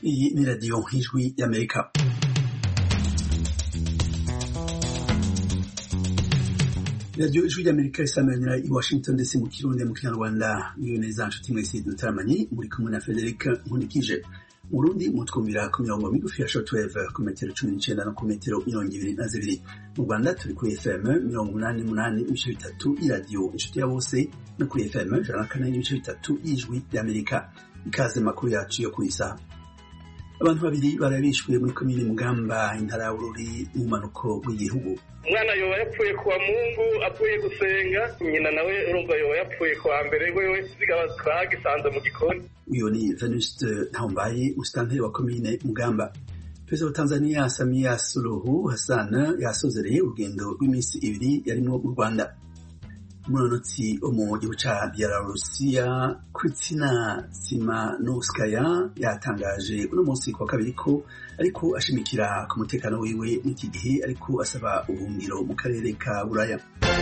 Iyi ni radiyo y'ijwi y'Amerika. Radiyo ijwi y'Amerika isamanira i Washington DC mu Kirundi mu Kinyarwanda. Niyo neza nshuti mwese dutaramanye muri kumwe na Frederic Nkundikije. Mu Burundi mutwumvira ku mirongo migufi ya shortwave ku metero 19 no ku metero 22. Mu Rwanda turi kuri FM 88.3 y'iradiyo inshuti ya bose no kuri FM 104.3 y'ijwi y'Amerika. Ikaze makuru yacu yo kwisa. Abantu babiri barabishwe muri komine Mugamba intara ya Bururi mu manuko w'igihugu. Umwana yoba yapfuye kuwa Mungu avuye gusenga, nyina nawe urumva yoba yapfuye kuwa mbere wewe zigaba twagisanze mu gikoni. Uyo ni Venuste Ntaumbaye musitanteri wa komine Mugamba. Perezida wa Tanzania Samia Suluhu Hassan yasozereye urugendo rw'iminsi ibiri yarimwo mu Rwanda. Umunonotsi wo mu gihugu ca Belarusiya Kristina Tsimanouskaya yatangaje uno munsi kwa kabiri ko ariko ashimikira ku mutekano wiwe n'iki gihe ariko asaba ubuhungiro mu karere ka Buraya.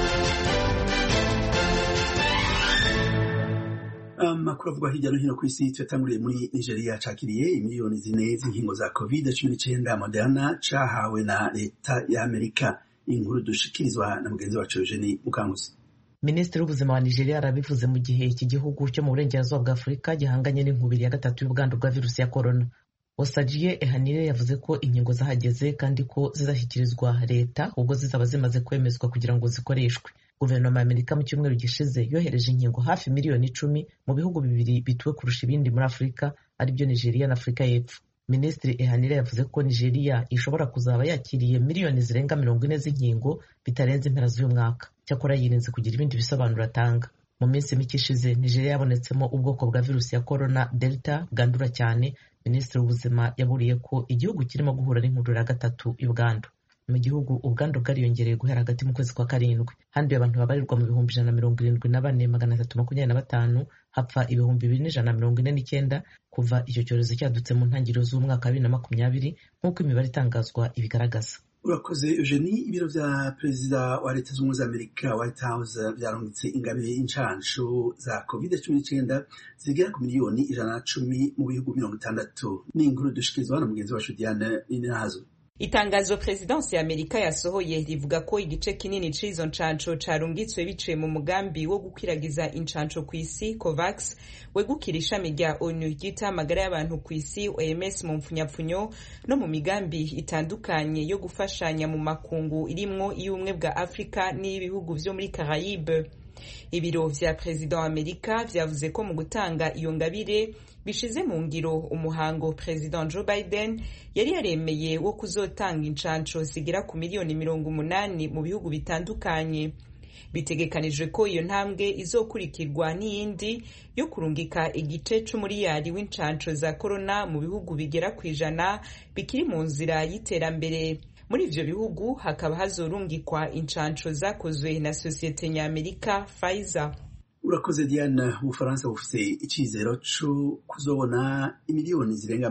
Amakuru avugwa hirya no hino ku isi tuyatanguriye muri Nigeria cakiriye imiliyoni 4 z'inkingo za COVID-19 Moderna cahawe na leta ya Amerika. Inkuru dushikirizwa na mugenzi wacu Eugenie Mukanguzi. Minisitiri w'ubuzima wa Nigeria arabivuze mu gihe iki gihugu cyo mu burengerazuba bwa Afurika gihanganye n'inkubiri ya gatatu y'ubwandu bwa virusi ya corona. Osagie Ehanire yavuze ko inkingo zahageze kandi ko zizashyikirizwa leta ubwo zizaba zimaze kwemezwa kugira ngo zikoreshwe. Guverinoma ya Amerika mu cyumweru gishize yohereje inkingo hafi miliyoni 10 mu bihugu bibiri bituwe kurusha ibindi muri Afurika aribyo Nigeria na Afurika y'Epfo. Minisitiri Ehanire yavuze ko Nigeria ishobora kuzaba yakiriye miliyoni zirenga 40 z'inkingo bitarenze impera z'uyu mwaka. Cyakora yirinze kugira ibindi bisobanuro atanga. Mu minsi mike ishize Nigeria yabonetsemo ubwoko bwa virusi ya corona Delta bwandura cyane. Minisitiri w'ubuzima yaburiye ko igihugu kirimo guhura n'inkuru ya gatatu y'ubwandu. Mu gihugu ubwandu bwariyongereye guhera hagati mu kwezi kwa karindwi. Handuye abantu babarirwa mu 174,325 hapfa 2,149 kuva icyo cyorezo cyadutse mu ntangiriro z'umwaka wa 2020 nk'uko imibare itangazwa ibigaragaza. Urakoze Eugenie. Ibiro vya perezida wa leta z'ubumwe za Amerika White House vyarungitse ingabire y'incansho za COVID-19 zigera ku miliyoni 110 mu bihugu 60. Ni inkuru dushikirizwa na mugenzi wacu Diane Ninahazo. Itangazo Presidansi ya Amerika yasohoye rivuga ko igice kinini c'izo ncanco carungitswe biciye mu mugambi wo gukwiragiza incanco ku isi COVAX wegukira ishami rya ONU ryita amagara y'abantu ku isi OMS mu mpfunyapfunyo no mu migambi itandukanye yo gufashanya mu makungu irimwo iy'ubumwe bwa Afrika n'ibihugu vyo muri Caraïbe. Ibiro vya Perezida wa Amerika vyavuze ko mu gutanga iyo ngabire bishize mu ngiro umuhango President Joe Biden yari yaremeye wo kuzotanga incanco zigera ku miliyoni 80 mu bihugu bitandukanye. Bitegekanijwe ko iyo ntambwe izokurikirwa n'iyindi yo kurungika igice c'umuriyari w'incanco za corona mu bihugu bigera ku 100 bikiri mu nzira y'iterambere. Muri ivyo bihugu hakaba hazorungikwa incanco zakozwe na sosiyete nyamerika Pfizer. Urakoze Diane. Ubufaransa bufise icizero co kuzobona imiliyoni zirenga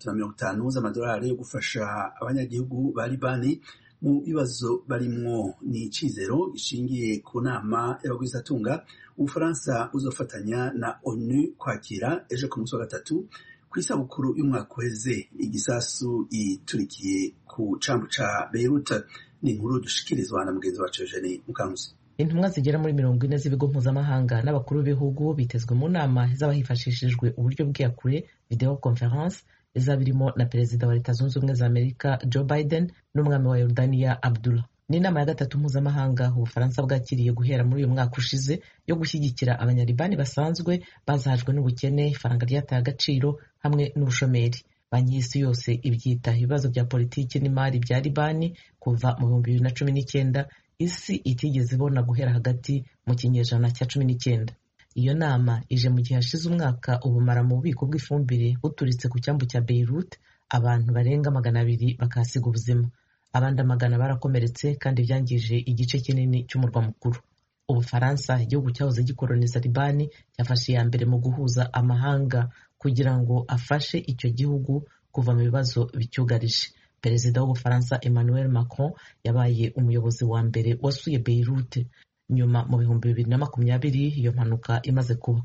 350 z'amadolari yo gufasha abanyagihugu ba Libani mu bibazo barimwo. Ni icizero gishingiye ku nama y'abagwizatunga Ubufaransa buzofatanya na ONU kwakira ejo ku munsi wa gatatu kw'isabukuru y'umwaka uheze igisasu iturikiye ku cambu ca Beirut. Ni inkuru dushikirizwa na mugenzi wacu Eugenie Mukanguzi. Intumwa zigera muri 40 z'ibigo mpuzamahanga n'abakuru b'ibihugu bitezwe mu nama izaba hifashishijwe uburyo bw'iyakure video conference izaba irimo na perezida wa leta zunze ubumwe za Amerika Joe Biden n'umwami wa Yordania Abdullah. Ni inama ya gatatu mpuzamahanga Ubufaransa bwakiriye guhera muri uyu mwaka ushize yo gushyigikira abanyalibani basanzwe bazahajwe n'ubukene, ifaranga ryataye agaciro hamwe n'ubushomeri. Banki y'isi yose ibyita ibibazo bya politiki n'imari bya Libani kuva mu 2019 isi itigeze ibona guhera hagati mu kinyejana cya 19. Iyo nama ije mu gihe hashize umwaka ubumara mu bubiko bw'ifumbire buturitse ku cyambu cya Beirut, abantu barenga 200 bakasiga ubuzima, abandi 100 barakomeretse kandi byangije igice kinini cy'umurwa mukuru. Ubufaransa, igihugu cyahoze gikoloniza Libani, cyafashe ya mbere mu guhuza amahanga kugira ngo afashe icyo gihugu kuva mu bibazo bicyugarije. Perezida w'Ubufaransa Emmanuel Macron yabaye umuyobozi wa mbere wasuye Beirut nyuma mu 2020 iyo mpanuka imaze kuba.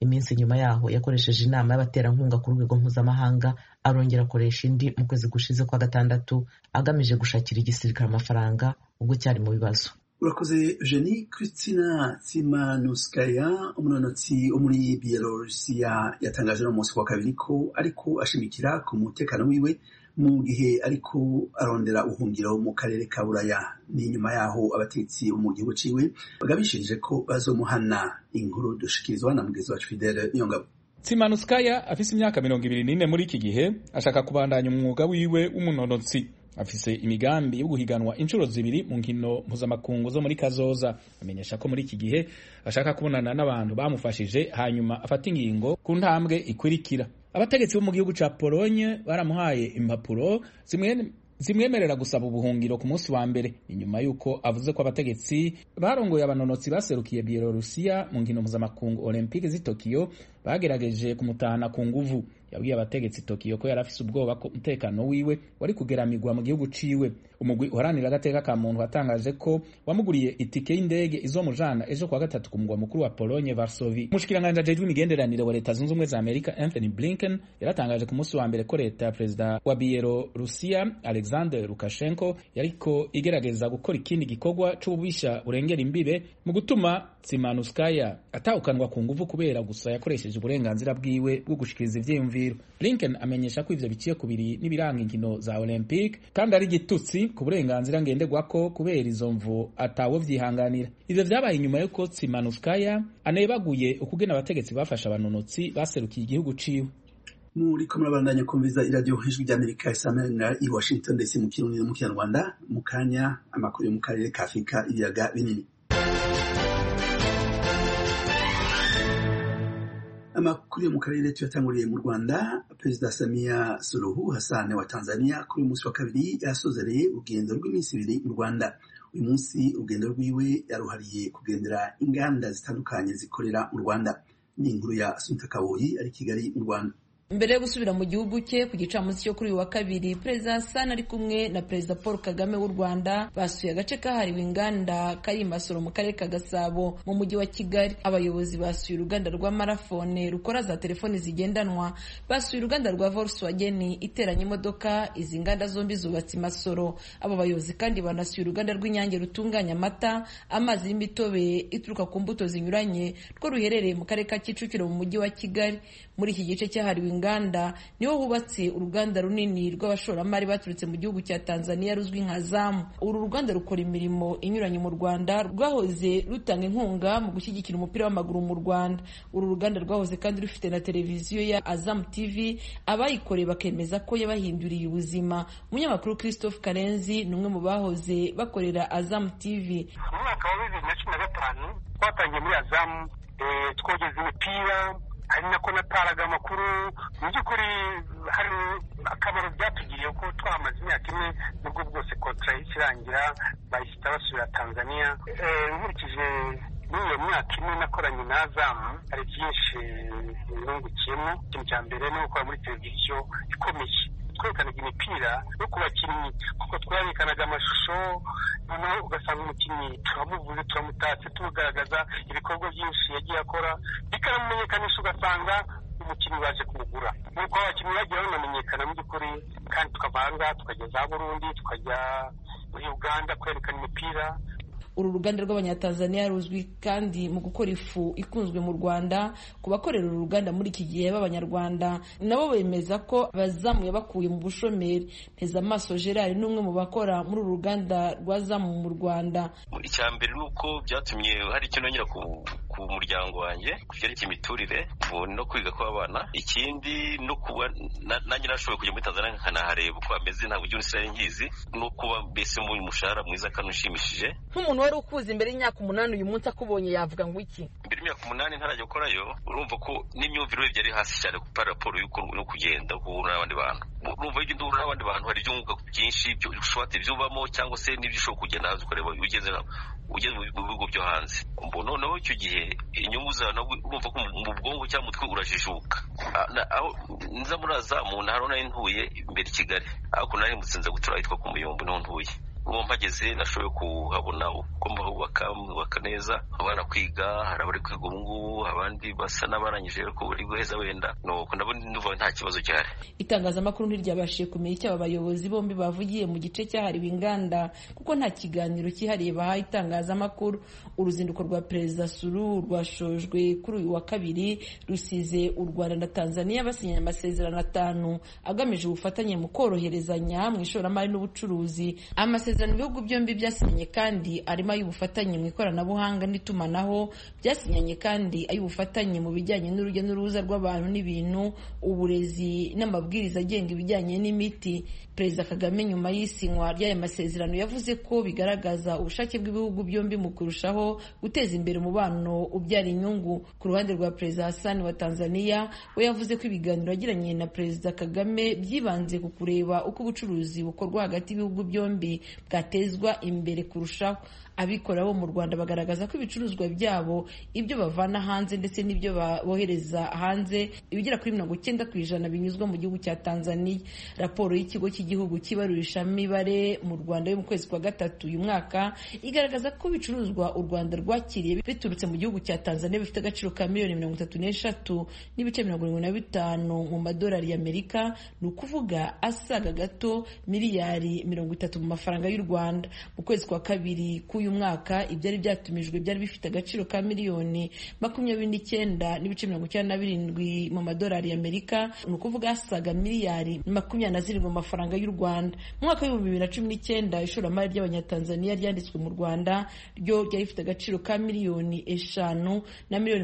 iminsi nyuma yaho yakoresheje inama y'abaterankunga ku rwego mpuzamahanga, arongera akoresha indi mu kwezi gushize kwa gatandatu agamije gushakira igisirikare amafaranga ubwo cyari mu bibazo. Urakoze Eugenie. Kristina Tsimanouskaya, umunonotsi wo muri Bielorusiya, yatangaje no munsi wa kabiri ko ariko ashimikira ku mutekano wiwe mu gihe ariko arondera ubuhungiro mu karere ka Buraya. Ni nyuma yaho abatetsi mu gihugu ciwe bagabishirije ko bazomuhana. Inkuru dushikirizwa na mugenzi wacu Fidele Niyongabo. Tsimanouskaya afise imyaka 24 muri iki gihe, ashaka kubandanya umwuga wiwe w'umunonotsi. Afise imigambi yo guhiganwa inshuro zibiri mu nkino mpuzamakungu zo muri kazoza. Amenyesha ko muri iki gihe ashaka kubonana n'abantu bamufashije hanyuma afata ingingo ku ntambwe ikurikira. Abategetsi bo mu gihugu ca Pologne baramuhaye impapuro zimwemerera gusaba ubuhungiro ku munsi wa mbere, inyuma yuko avuze ko abategetsi barongoye abanonotsi baserukiye Bielorusiya mu nkino mpuzamakungu Olympique z'i Tokyo bagerageje kumutahana ku nguvu. Yabwiye abategetsi Tokyo ko yarafise ubwoba ko umutekano wiwe wari kugeramirwa mu gihugu ciwe. Umugwi uharanira agateka ka muntu watangaje ko wamuguriye itike y'indege izomujana ejo kwa gatatu ku mugwa mukuru wa Pologne Varsovie. Umushikiranganje ajejwe imigenderanire wa Leta Zunze Ubumwe za Amerika Anthony Blinken yaratangaje ku munsi wa mbere ko leta ya perezida wa Bielorusiya Alexander Lukashenko yariko igerageza gukora ikindi gikorwa c'ububisha burengera imbibe mu gutuma Tsimanouskaya ataukanwa ku nguvu kubera gusa yakoresheje uburenganzira bwiwe bwo gushikiriza ivyiyumviro. Blinken amenyesha ko ivyo biciye kubiri n'ibiranga inkino za Olympique kandi ari gitutsi ku burenganzira ngenderwako kubera izo mvu atawo vyihanganira. Ivyo vyabaye inyuma yuko Tsimanouskaya anebaguye ukugena abategetsi bafasha abanonotsi baserukiye igihugu ciwe. Muri ko murabandanya kumviza iradio Ijwi ry'Amerika isamena i Washington DC mu Kirundi no mu Kinyarwanda. Mu kanya amakuru yo mu karere ka Afrika ibiyaga binini. Amakuru yo mu karere tuyatanguriye mu Rwanda. Perezida Samia Suluhu Hassan wa Tanzania kuri munsi wa kabiri yasozereye urugendo rw'iminsi ibiri mu Rwanda. Uyu munsi urugendo rwiwe yaruhariye kugendera inganda zitandukanye zikorera mu Rwanda. Ni inkuru ya Asumta Kaboyi ari Kigali mu Rwanda. Mbere yo gusubira mu gihugu cye ku gicamunsi cyo kuri uyu wa kabiri, Perezida Hassan ari kumwe na Perezida Paul Kagame w'u Rwanda basuye agace kahariwe inganda kari Masoro mu karere ka Gasabo mu mujyi wa Kigali. Abayobozi basuye uruganda rwa Marafone rukora za telefoni zigendanwa, basuye uruganda rwa Volkswagen iteranya imodoka. Izi nganda zombi zubatse Masoro. Abo bayobozi kandi banasuye uruganda rw'Inyange rutunganya amata, amazi y'imitobe ituruka ku mbuto zinyuranye rwo ruherereye mu karere ka Kicukiro mu mujyi wa Kigali. Muri iki gice cyahariwe inganda niho hubatse uruganda runini rw'abashoramari baturutse mu gihugu cya Tanzania ruzwi nka Zamu. Uru ruganda rukora imirimo inyuranye mu Rwanda, rwahoze rutanga inkunga mu gushyigikira umupira w'amaguru mu Rwanda. Uru ruganda rwahoze kandi rufite na televiziyo ya Azam TV, abayikoreye bakemeza ko yabahinduriye ubuzima. Umunyamakuru Christophe Karenzi ni umwe mu bahoze bakorera Azam TV. Mu mwaka wa 2015 twatangiye muri Azam, twogeza imipira, hari nako nataraga amakuru. Mu by'ukuri hari akamaro byatugiriye ko twamaze imyaka imwe nubwo bwose kontra ikirangira bahita basubira Tanzania. Nkurikije n'iyo myaka imwe nakoranye na Azam, hari byinshi nungukiyemo. Ikintu cya mbere ni gukora muri televiziyo ikomeye, twerekanaga imipira no ku bakinnyi kuko twerekanaga amashusho, noneho ugasanga umukinnyi turamuvuze, turamutatse, tugaragaza ibikorwa byinshi yagiye akora, bikanamumenyekanisha, ugasanga umukinnyi baje kumugura. Nuko abakinnyi bagiye banamenyekana mu by'ukuri, kandi tukavanga tukajya za Burundi, tukajya muri Uganda kwerekana imipira. Uru ruganda rw'Abanyatanzania ruzwi kandi mu gukora ifu ikunzwe mu Rwanda. Ku bakorera uru ruganda muri iki gihe b'Abanyarwanda nabo bemeza ko bazamuye bakuye mu bushomeri. Ntezamaso Gerard ni umwe mu bakora muri uru ruganda rwa Zamu mu Rwanda. Icya mbere ni uko byatumye hari icyo nongera ku muryango wanjye ku byerekeye imiturire no kwiga kw'abana. Ikindi no kuba nanjye nashoboye kujya muri Tanzania nkanahareba uko ameze, ntabwo ujya unisiraye nkizi, no kuba mbese mu mushahara mwiza kandi ushimishije. Nk'umuntu wari ukuze imbere y'imyaka 8 uyu munsi akubonye yavuga ngo iki? Imbere y'imyaka 8 ntarajya gukorayo, urumva ko n'imyumvire byari hasi cyane ku raporo y'uko no kugenda guhura n'abandi bantu. Urumva iyo ndura n'abandi bantu hari ibyunguka byinshi ushobora byubamo, cyangwa se n'ibyo ushobora kugenda haza ukareba ugeze mu bigo byo hanze. Noneho icyo gihe inyungu zawe urumva ko mu bwonko cyangwa mutwe urajijuka. Aho nza muri Azamu ntarona ntuye imbere i Kigali, ariko nari mutsinze gutura ahitwa ku Muyombo niho ntuye. Uwo mpageze nashoboye kuhabona uko mbahubaka bakubaka neza abana kwiga, hari abari kwiga ubu ngubu, abandi basa n'abarangije ariko buri guheza wenda nuko ndabona nta kibazo gihari. Itangazamakuru ntiryabashije kumenya icyo aba bayobozi bombi bavugiye mu gice cyahariwe inganda kuko nta kiganiro cyihariye bahaye itangazamakuru. Uruzinduko rwa Perezida Suluhu rwashojwe kuri uyu wa kabiri rusize u Rwanda na Tanzania basinyanye amasezerano 5 agamije ubufatanye mu koroherezanya mu ishoramari n'ubucuruzi. Amasezerano ibihugu byombi byasinyanye kandi arimo ay'ubufatanye mu ikoranabuhanga n'itumanaho, byasinyanye kandi ay'ubufatanye mu bijyanye n'urujya n'uruza rw'abantu n'ibintu, uburezi n'amabwiriza agenga ibijyanye n'imiti. Perezida Kagame nyuma y'isinywa ry'aya masezerano yavuze ko bigaragaza ubushake bw'ibihugu byombi mu kurushaho guteza imbere umubano ubyara inyungu. Ku ruhande rwa Perezida Hassan wa Tanzania, we yavuze ko ibiganiro yagiranye na Perezida Kagame byibanze ku kureba uko ubucuruzi bukorwa hagati y'ibihugu byombi bwatezwa imbere kurushaho. Abikorera bo mu Rwanda bagaragaza ko ibicuruzwa byabo, ibyo bavana hanze ndetse n'ibyo bohereza hanze, ibigera kuri 90% binyuzwa mu gihugu cya Tanzania. Raporo y'ikigo cy'igihugu cy'ibarurishamibare mu Rwanda yo mu kwezi kwa gatatu uyu mwaka igaragaza ko ibicuruzwa u Rwanda rwakiriye biturutse mu gihugu cya Tanzania bifite agaciro ka $33.75 mu madolari y'Amerika, ni ukuvuga asaga gato miliyari 30 mu mafaranga y'u Rwanda. Mu kwezi kwa kabiri uyu mwaka ibyari byatumijwe byari bifite agaciro ka miliyoni 29.97 mu madolari y'Amerika, ni ukuvuga asaga miliyari 27 mu mafaranga y'u Rwanda. Mu mwaka wa 2019 ishoramari ry'abanyatanzania ryanditswe mu Rwanda ryo ryari rifite agaciro ka miliyoni 5 na miliyoni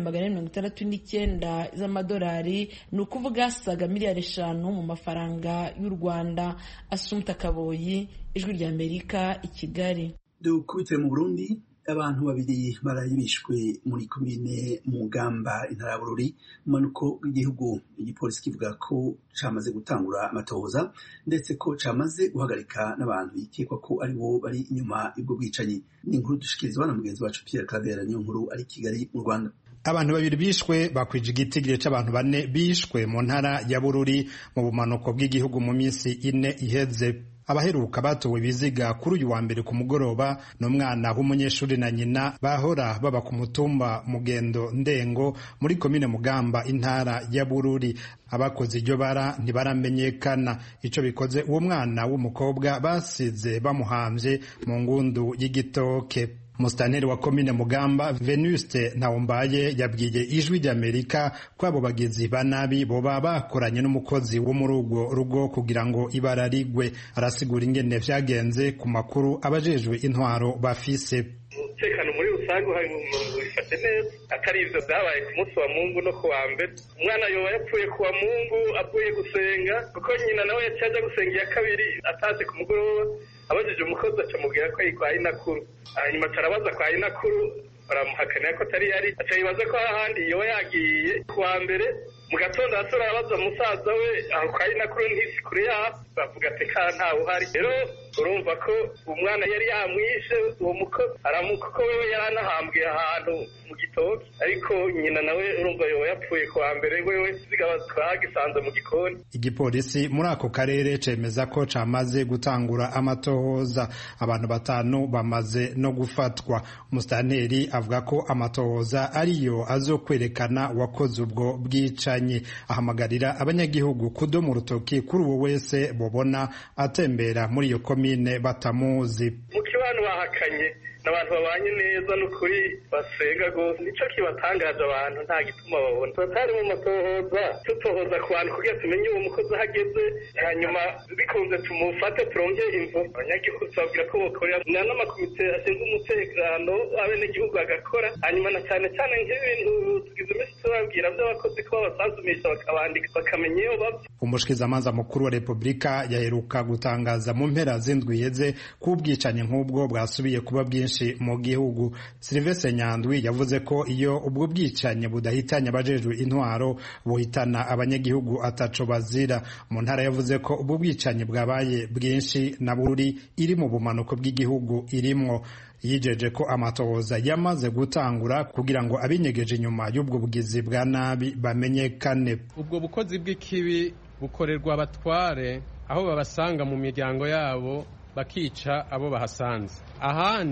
469 z'amadolari, ni ukuvuga asaga miliyari 5 mu mafaranga y'u Rwanda. Assumpta Kaboyi, Ijwi ry'Amerika, i Kigali. Dukubitire mu Burundi, abantu babiri barayibishwe muri komine Mugamba, intara ya Bururi, manuko w'igihugu. Igipolisi kivuga ko camaze gutangura amatohoza ndetse ko camaze guhagarika n'abantu bikekwa ko ari bo bari inyuma y'ubwo bwicanyi. Ni inkuru dushikirizwa na mugenzi wacu Pierre Claver Niyonkuru ari Kigali mu Rwanda. Abantu babiri bishwe bakwije igitigiri c'abantu 4 bishwe mu ntara ya Bururi mu bumanuko bw'igihugu mu minsi 4 iheze. Abaheruka batowe biziga kuri uyu wa mbere ku mugoroba n'umwana w'umunyeshuri na nyina bahora baba ku mutumba Mugendo Ndengo muri komine Mugamba, intara ya Bururi. Abakoze iryo bara ntibaramenyekana. Ico bikoze uwo mwana w'umukobwa basize bamuhamvye mu ngundu y'igitoke. Musitanteri wa komine Mugamba Venuste Ntawombaye yabwiye Ijwi ry'Amerika ko abo bagizi ba nabi boba bakoranye n'umukozi wo muri urwo rugo kugira ngo ibara rigwe. Arasigura ingene vyagenze ku makuru abajejwe intwaro bafise. Umutekano muri rusange hari mu bifate neza, atari ivyo byabaye ku munsi wa Mungu no ku wa mbere. Umwana yoba yapfuye ku wa Mungu avuye gusenga, kuko nyina nawe yacaje gusenga iya kabiri ataze ku mugoroba. Abajije umukozi acamubwira ko yitwaye inakuru, hanyuma carabaza kwa inakuru baramuhakanira ko atari yari, acayibaza ko ahandi yoba yagiye ku wa mbere. Mu gatondo asura abaza musaza we aho kwa inakuru ntisi kure yaho, bavuga ati ka ntawe uhari. Rero urumva ko umwana yari yamwishe uwo mukozi aramuka ko wewe yaranahambwe ahantu mu gitoki, ariko nyina nawe urumva yoba yapfuye ku wa mbere, wewe zigaba twagisanze mu gikoni. Igipolisi muri ako karere cemeza ko camaze gutangura amatohoza. Abantu 5 bamaze no gufatwa. Musitanteri avuga ko amatohoza ariyo azokwerekana wakoze ubwo bwicanyi. Ahamagarira abanyagihugu kudoma urutoki kuri uwo wese bobona atembera muri iyo komine batamuzi. Mu kibano bahakanye n'abantu babanye neza n'ukuri basenga gose, nico kibatangaje abantu nta gituma babona. Tutari mu matohoza tutohoza ku bantu kugira tumenye uwo mukozi ahageze, hanyuma bikunze tumufate turonke imvo. Abanyagihugu babwira ko bokorera n'amakomite ashinzwe umutekano abenegihugu agakora, hanyuma na cyane cyane nk'ibintu tugize iminsi turabwira by'abakozi ko babasanzumisha bakabandika bakamenya iyo bava. Umushikizamanza mukuru wa Republika yaheruka gutangaza mu mpera z'indwi iheze ko ubwicanyi nk'ubwo bwasubiye kuba bwinshi mu gihugu. Sylvestre Nyandwi yavuze ko iyo ubwo bwicanyi budahitanye abajejwe intwaro buhitana abanyagihugu ataco bazira. Mu ntara yavuze ko ubwo bwicanyi bwabaye bwinshi na Bururi iri mu bumanuko bw'igihugu irimwo. Yijeje ko amatohoza yamaze gutangura kugira ngo abinyegeje inyuma y'ubwo bugizi bwa nabi bamenyekane. Ubwo bukozi bw'ikibi bukorerwa abatware aho babasanga mu miryango yabo bakica abo bahasanze. Ahandi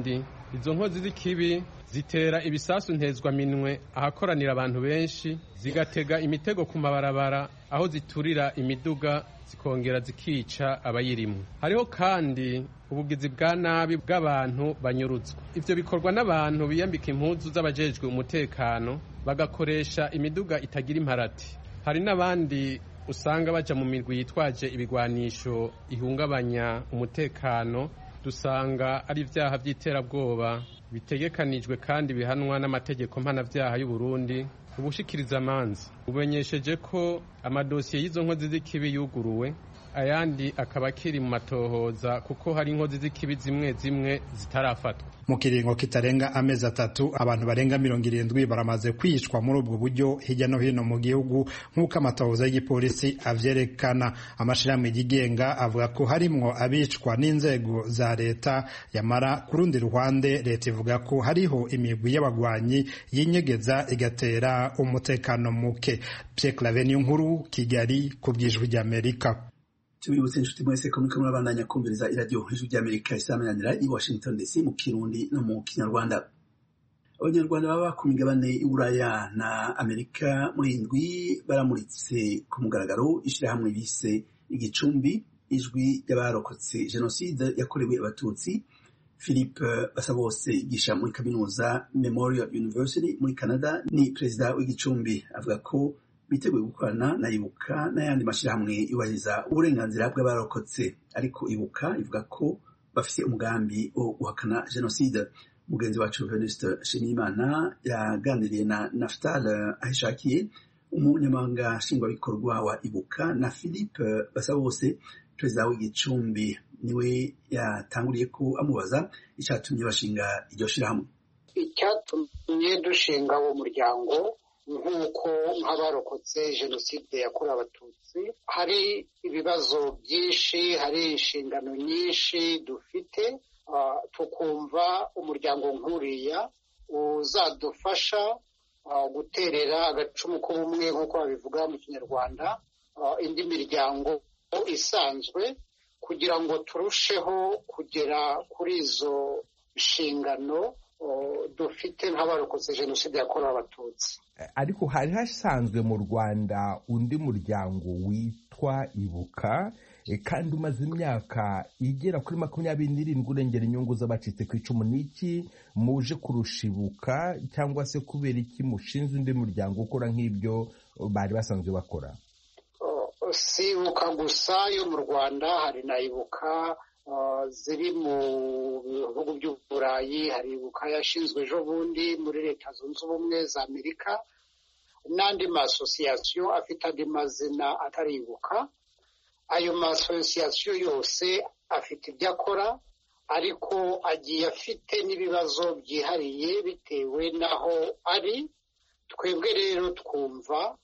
izo nkozi z'ikibi zitera ibisasu ntezwaminwe ahakoranira abantu benshi, zigatega imitego ku mabarabara aho ziturira imiduga, zikongera zikica abayirimo. Hariho kandi ubugizi bwa nabi bw'abantu banyurutswa. Ivyo bikorwa n'abantu biyambika impuzu z'abajejwe umutekano, bagakoresha imiduga itagira imparati. Hari n'abandi usanga baja mu mirwi yitwaje ibigwanisho ihungabanya umutekano, dusanga ari ivyaha vy'iterabwoba bitegekanijwe kandi bihanwa n'amategeko mpanavyaha y'u Burundi. Ubushikiriza amanza bumenyesheje ko amadosiye y'izo nkozi z'ikibi yuguruwe, ayandi akaba akiri mu matohoza kuko hari inkozi z'ikibi zimwe zimwe zitarafatwa. Mu kiringo kitarenga amezi 3 abantu barenga 70 baramaze kwicwa muri ubwo buryo hirya no hino mu gihugu nk'uko amatohoza y'igipolisi avyerekana. Amashirahamwe yigenga avuga ko harimwo abicwa n'inzego za leta, yamara ku rundi ruhande leta ivuga ko hariho imigwi y'abagwanyi yinyegeza igatera umutekano muke. Pierre Claver Nkuru, Kigali, ku bw'Ijwi ry'Amerika. Tubibutse inshuti mwese ko muriko murabandanya kumviriza iradiyo Ijwi ry'Amerika isamanira i Washington DC mu Kirundi no mu Kinyarwanda. Abanyarwanda baba ku migabane y'Uburaya na Amerika muri indwi baramuritse ku mugaragaro ishirahamwe bise Igicumbi, ijwi ry'abarokotse jenoside yakorewe Abatutsi. Philippe Basabose yigisha muri kaminuza Memorial University muri Canada, ni perezida w'Igicumbi. Avuga ko biteguye gukorana na Ibuka n'ayandi mashirahamwe yubahiriza uburenganzira bw'abarokotse, ariko Ibuka ivuga ko bafise umugambi wo guhakana jenoside. Mugenzi wacu Venuste Nshimiyimana yaganiriye na Naphtal Ahishakiye, umunyamabanga nshingwabikorwa wa Ibuka, na Philippe Basabose, perezida w'Igicumbi. Niwe yatanguriye ko amubaza icyatumye bashinga iryo shirahamwe. Icyatumye dushinga uwo muryango nk'uko nk'abarokotse jenoside yakorewe Abatutsi hari ibibazo byinshi, hari inshingano nyinshi dufite, tukumva umuryango nk'uriya uzadufasha guterera agacumu k'ubumwe nk'uko babivuga mu Kinyarwanda, indi miryango isanzwe, kugira ngo turusheho kugera kuri izo nshingano dufite nk'abarokotse jenoside yakorewe Abatutsi. Ariko hari hasanzwe mu Rwanda undi muryango witwa Ibuka, kandi umaze imyaka igera kuri 27 urengera inyungu z'abacitse ku icumu. Niki muje kurusha Ibuka, cyangwa se kubera iki mushinze undi muryango ukora nk'ibyo bari basanzwe bakora? Si Ibuka gusa yo mu Rwanda, hari na Ibuka ziri mu bihugu by'Uburayi, hari Ibuka yashinzwe ejo bundi muri Leta Zunze Ubumwe za Amerika, n'andi masosiyasiyo afite andi mazina atari Ibuka. Ayo masosiyasiyo yose afite ibyo akora, ariko agiye afite n'ibibazo byihariye bitewe n'aho ari. Twebwe rero twumva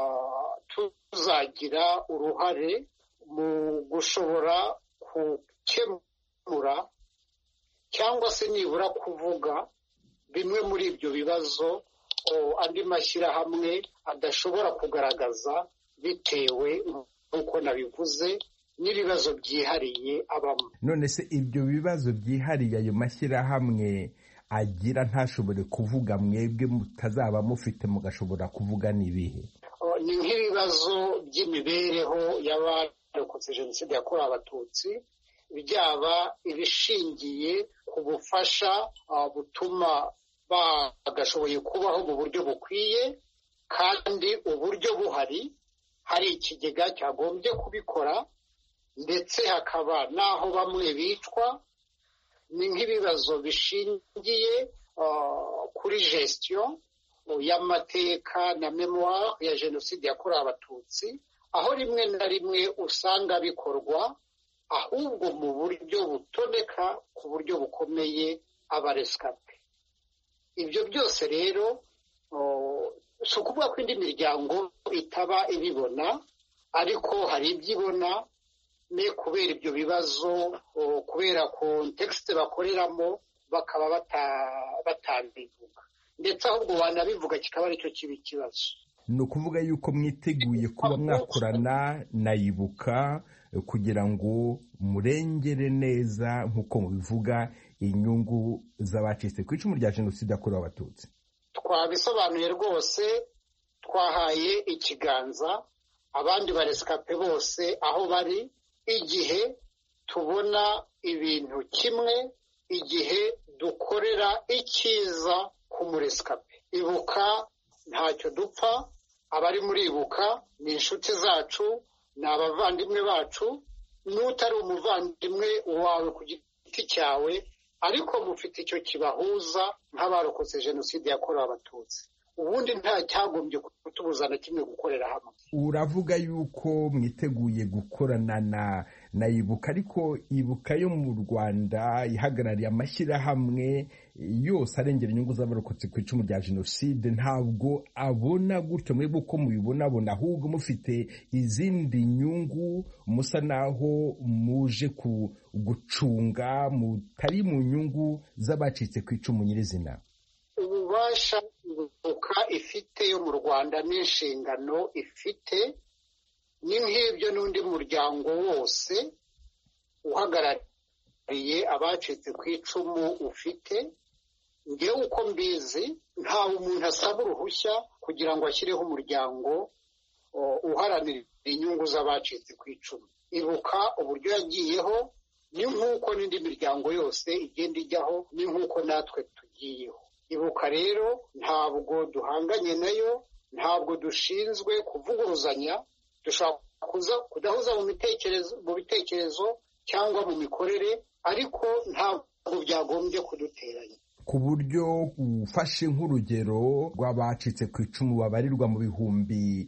tuzagira uruhare mu gushobora gukemura cyangwa se nibura kuvuga bimwe muri ibyo bibazo andi mashyirahamwe adashobora kugaragaza, bitewe nk'uko nabivuze n'ibibazo byihariye abamo. None se ibyo bibazo byihariye ayo mashyirahamwe agira ntashobore kuvuga, mwebwe mutazaba mufite mugashobora kuvuga n'ibihe? Ni nk'ibibazo by'imibereho y'abarokotse jenoside yakorewe Abatutsi, byaba ibishingiye ku bufasha butuma bagashoboye kubaho mu buryo bukwiye, kandi uburyo buhari, hari ikigega cyagombye kubikora, ndetse hakaba n'aho bamwe bicwa. Ni nk'ibibazo bishingiye kuri gestion y'amateka na memoire ya jenoside yakorewe Abatutsi, aho rimwe na rimwe usanga bikorwa ahubwo mu buryo butoneka ku buryo bukomeye abarescape. Ibyo byose rero si ukuvuga ko indi miryango itaba ibibona, ariko hari ibyo ibona, ne kubera ibyo bibazo, kubera kontekste bakoreramo bakaba batabivuga, ndetse ahubwo wanabivuga kikaba aricyo kiba ikibazo. ni ukuvuga yuko mwiteguye kuba mwakorana na Ibuka kugira ngo murengere neza nk'uko mubivuga inyungu z'abacitse ku icumu rya jenoside yakorewe abatutsi. Twabisobanuye rwose, twahaye ikiganza abandi baresikape bose aho bari, igihe tubona ibintu kimwe, igihe dukorera icyiza ku muresikape. Ibuka ntacyo dupfa, abari muri Ibuka ni inshuti zacu, ni abavandimwe bacu, n'utari umuvandimwe wawe ku giti cyawe, ariko mufite icyo kibahuza nk'abarokotse jenoside yakorewe abatutsi. Ubundi nta cyagombye kutubuza na kimwe gukorera hamwe. Uravuga yuko mwiteguye gukorana na Ibuka, ariko Ibuka yo mu Rwanda ihagarariye amashyirahamwe yose arengera inyungu z'abarokotse ku icumu rya jenoside, ntabwo abona gutyo mwebwe uko mubibonabona, ahubwo mufite izindi nyungu musa naho muje gucunga, mutari mu nyungu z'abacitse ku icumu nyirizina. Ububasha Ibuka ifite yo mu Rwanda n'inshingano ifite ni nk'ibyo n'undi muryango wose uhagarariye abacitse ku icumu ufite. Ngewe uko mbizi, ntawe umuntu asaba uruhushya kugira ngo ashyireho umuryango uharanira inyungu z'abacitse ku icumu. Ibuka uburyo yagiyeho ni nk'uko n'indi miryango yose igenda ijyaho, ni nk'uko natwe tugiyeho. Ibuka rero ntabwo duhanganye nayo, ntabwo dushinzwe kuvuguruzanya, dushobora kudahuza mu bitekerezo cyangwa mu mikorere, ariko ntabwo byagombye kuduteranya. Ku buryo ufashe nk'urugero rw'abacitse ku icumu babarirwa mu bihumbi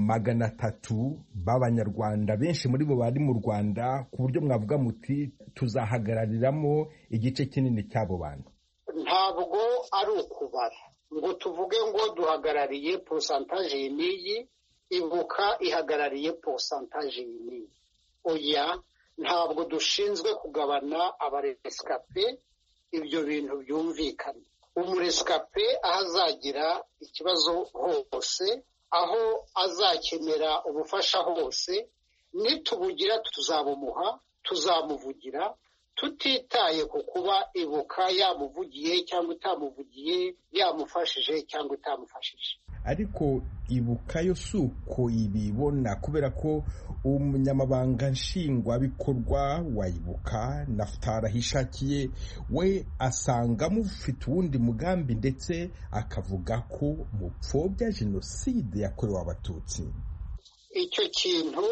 300 b'Abanyarwanda, benshi muri bo bari mu Rwanda, ku buryo mwavuga muti tuzahagarariramo igice kinini cy'abo bantu. Ntabwo ari ukubara ngo tuvuge ngo duhagarariye pourcentage y'iyi, Ibuka ihagarariye pourcentage y'iyi. Oya, ntabwo dushinzwe kugabana abaresikape, ibyo bintu byumvikana. Umuresikape aho azagira ikibazo hose, aho azakenera ubufasha hose, nitubugira tuzabumuha, tuzamuvugira, tutitaye ku kuba Ibuka yamuvugiye cyangwa itamuvugiye, yamufashije cyangwa itamufashije. Ariko Ibuka yo suko ibibona, kubera ko umunyamabanga nshingwabikorwa wa Ibuka Naftali Hishakiye we asanga mufite uwundi mugambi, ndetse akavuga ko mupfobya jenoside yakorewe abatutsi. Icyo kintu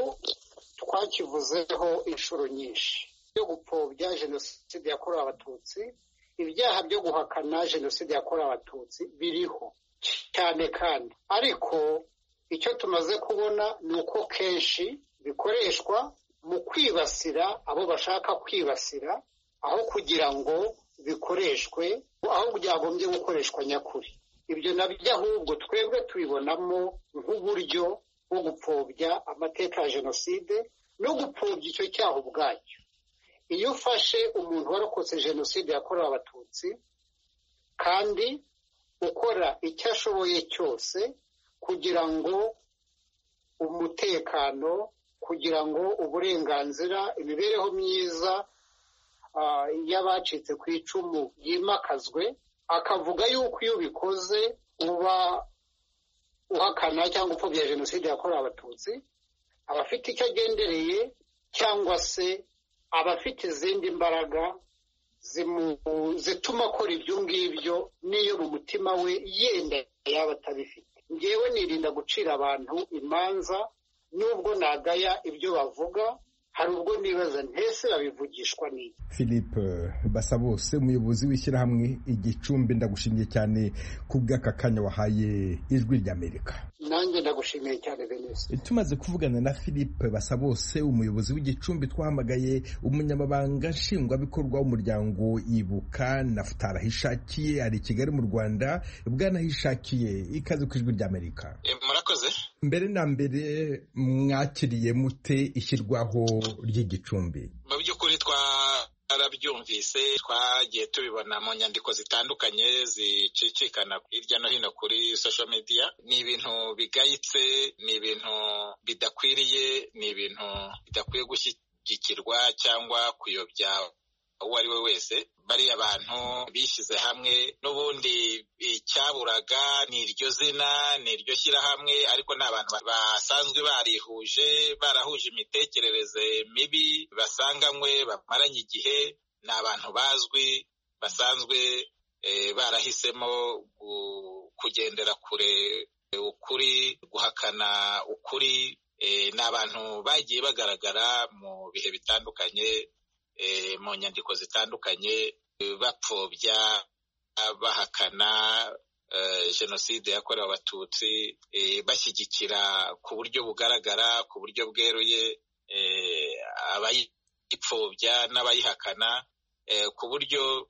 twakivuzeho inshuro nyinshi, byo gupfobya jenoside yakorewe abatutsi. Ibyaha byo guhakana jenoside yakorewe abatutsi biriho cyane kandi, ariko icyo tumaze kubona ni uko kenshi bikoreshwa mu kwibasira abo bashaka kwibasira, aho kugira ngo bikoreshwe aho byagombye gukoreshwa nyakuri. Ibyo nabyo ahubwo twebwe tubibonamo nk'uburyo bwo gupfobya amateka ya jenoside no gupfobya icyo cyaha ubwacyo. Iyo ufashe umuntu warokotse jenoside yakorewe abatutsi kandi ukora icyo ashoboye cyose kugira ngo umutekano, kugira ngo uburenganzira, imibereho myiza y'abacitse ku icumu yimakazwe, akavuga yuko iyo ubikoze uba uhakana cyangwa upfobya jenoside yakorewe abatutsi, aba afite icyo agendereye cyangwa se aba afite izindi mbaraga zituma akora ibyo ngibyo n'iyo mu mutima we yenda yaba atabifite. Ngewe nirinda gucira abantu imanza, nubwo nagaya ibyo bavuga, hari ubwo nibaza ntese babivugishwa n'iki. Philippe Basabose, umuyobozi w'ishyirahamwe Igicumbi, ndagushimiye cyane ku bw'aka kanya wahaye Ijwi ry'Amerika. Nanjye ndagushimiye cyane Venise. Tumaze kuvugana na Philippe Basabose, umuyobozi w'Igicumbi, twahamagaye umunyamabanga nshingwabikorwa w'umuryango Ibuka Naftali Hishakiye, ari i Kigali mu Rwanda. Bwana Hishakiye, ikaze ku Ijwi ry'Amerika. Murakoze. Mbere na mbere mwakiriye mute ishyirwaho ry'Igicumbi? Mu by'ukuri twarabyumvise, twagiye tubibona mu nyandiko zitandukanye zicicikana hirya no hino kuri social media. Ni ibintu bigayitse, ni ibintu bidakwiriye, ni ibintu bidakwiye gushyigikirwa cyangwa kuyobya uwo ari we wese. Bariya abantu bishyize hamwe, n'ubundi icyaburaga ni iryo zina, ni iryo shyirahamwe, ariko ni abantu basanzwe barahuje imitekerereze mibi, basanganywe, bamaranye igihe. Ni abantu bazwi, basanzwe barahisemo kugendera kure ukuri, guhakana ukuri. Ni abantu bagiye bagaragara mu bihe bitandukanye, mu nyandiko zitandukanye, bapfobya, bahakana jenoside yakorewe abatutsi, bashyigikira ku buryo bugaragara, ku buryo bweruye abayipfobya n'abayihakana, ku buryo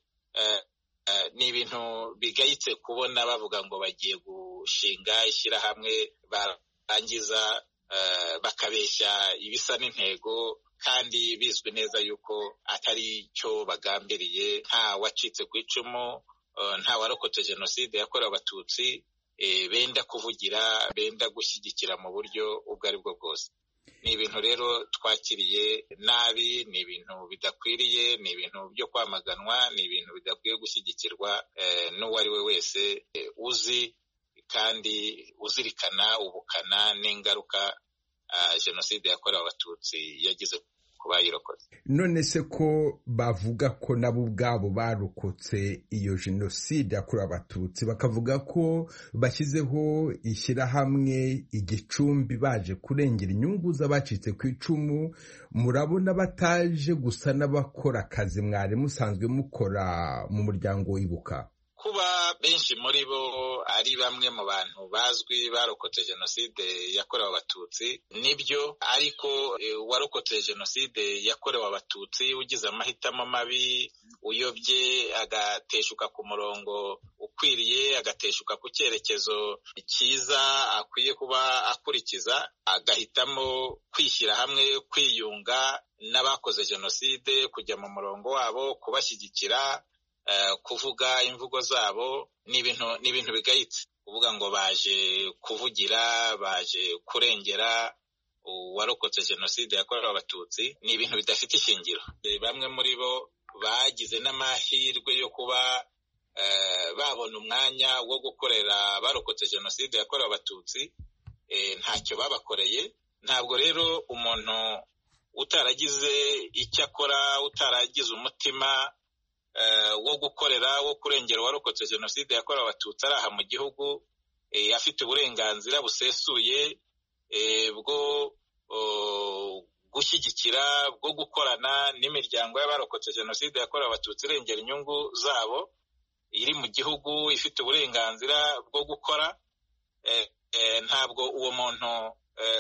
ni ibintu bigayitse kubona bavuga ngo bagiye gushinga ishyirahamwe, barangiza bakabeshya ibisa n'intego, kandi bizwi neza yuko atari cyo bagambiriye. Nta wacitse ku icumu, nta warokotse jenoside yakorewe abatutsi benda kuvugira, benda gushyigikira mu buryo ubwo ari bwo bwose. Ni ibintu rero twakiriye nabi, ni ibintu bidakwiriye, ni ibintu byo kwamaganwa, ni ibintu bidakwiye gushyigikirwa n'uwo ari we wese uzi kandi uzirikana ubukana n'ingaruka jenoside yakorewe abatutsi yagize ku bayirokotse. None se ko bavuga ko nabo ubwabo barokotse iyo jenoside yakorewe abatutsi, bakavuga ko bashyizeho ishyirahamwe igicumbi baje kurengera inyungu z'abacitse ku icumu, murabona bataje gusa n'abakora akazi mwari musanzwe mukora mu muryango Ibuka? Kuba benshi muri bo ari bamwe mu bantu bazwi barokotse jenoside yakorewe abatutsi nibyo, ariko warokotse jenoside yakorewe abatutsi ugize amahitamo mabi, uyobye, agateshuka ku murongo ukwiriye, agateshuka ku cyerekezo cyiza akwiye kuba akurikiza, agahitamo kwishyira hamwe, kwiyunga n'abakoze jenoside, kujya mu murongo wabo, kubashyigikira, kuvuga imvugo zabo, ni ibintu bigayitse. Kuvuga ngo baje kuvugira, baje kurengera uwarokotse jenoside yakorewe abatutsi, ni ibintu bidafite ishingiro. Bamwe muri bo bagize n'amahirwe yo kuba babona umwanya wo gukorera abarokotse jenoside yakorewe abatutsi, ntacyo babakoreye. Ntabwo rero umuntu utaragize icyo akora, utaragize umutima wo gukorera, wo kurengera uwarokotse jenoside yakorewe abatutsi ari aha mu gihugu, afite uburenganzira busesuye bwo gushyigikira, bwo gukorana n'imiryango y'abarokotse jenoside yakorewe abatutsi irengera inyungu zabo, iri mu gihugu, ifite uburenganzira bwo gukora. Ntabwo uwo muntu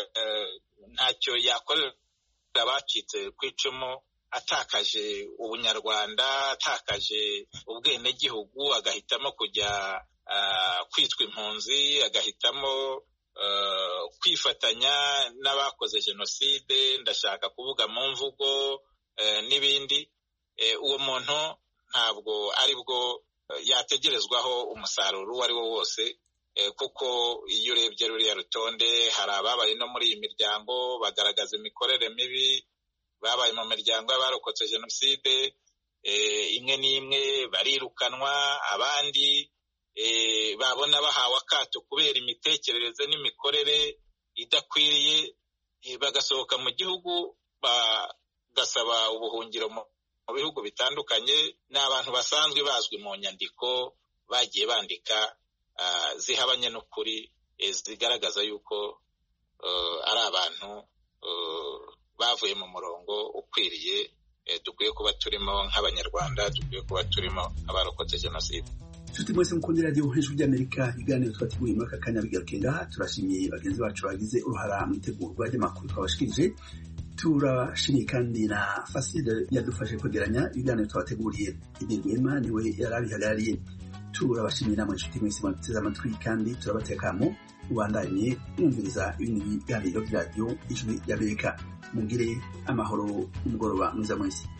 ntacyo yakorera abacitse ku icumu atakaje ubunyarwanda, atakaje ubwenegihugu, agahitamo kujya kwitwa impunzi, agahitamo kwifatanya n'abakoze jenoside, ndashaka kuvuga mu mvugo n'ibindi. Uwo muntu ntabwo ari bwo yategerezwaho umusaruro uwo ari wo wose, kuko iyo urebye ruriya rutonde, hari ababaye no muri iyi miryango bagaragaza imikorere mibi, babaye mu miryango y'abarokotse jenoside, imwe n'imwe barirukanwa, abandi babona bahawe akato kubera imitekerereze n'imikorere idakwiriye, bagasohoka mu gihugu bagasaba ubuhungiro mu bihugu bitandukanye. Ni abantu basanzwe bazwi mu nyandiko bagiye bandika zihabanye n'ukuri, zigaragaza yuko ari abantu bavuye mu murongo ukwiriye dukwiye kuba turimo nk'abanyarwanda, dukwiye kuba turimo abarokotse jenoside. Nshuti mwese mukunda radiyo Ijwi ry'Amerika, ibiganiro twateguye muri aka kanya bigaruke ngaha. Turashimiye bagenzi bacu bagize uruhara mu itegurwa ry'amakuru twabashikirije. Turashimiye kandi na Fasile yadufashe kwegeranya ibiganiro twabateguriye. Idil Rwema niwe yarabihagarariye. Turabashimiye namwe nshuti mwese mwateze amatwi, kandi turabatekamo ubandanye mwumviriza ibindi biganiro bya radiyo Ijwi ry'Amerika. Mugire amahoro, umugoroba mwiza mwese.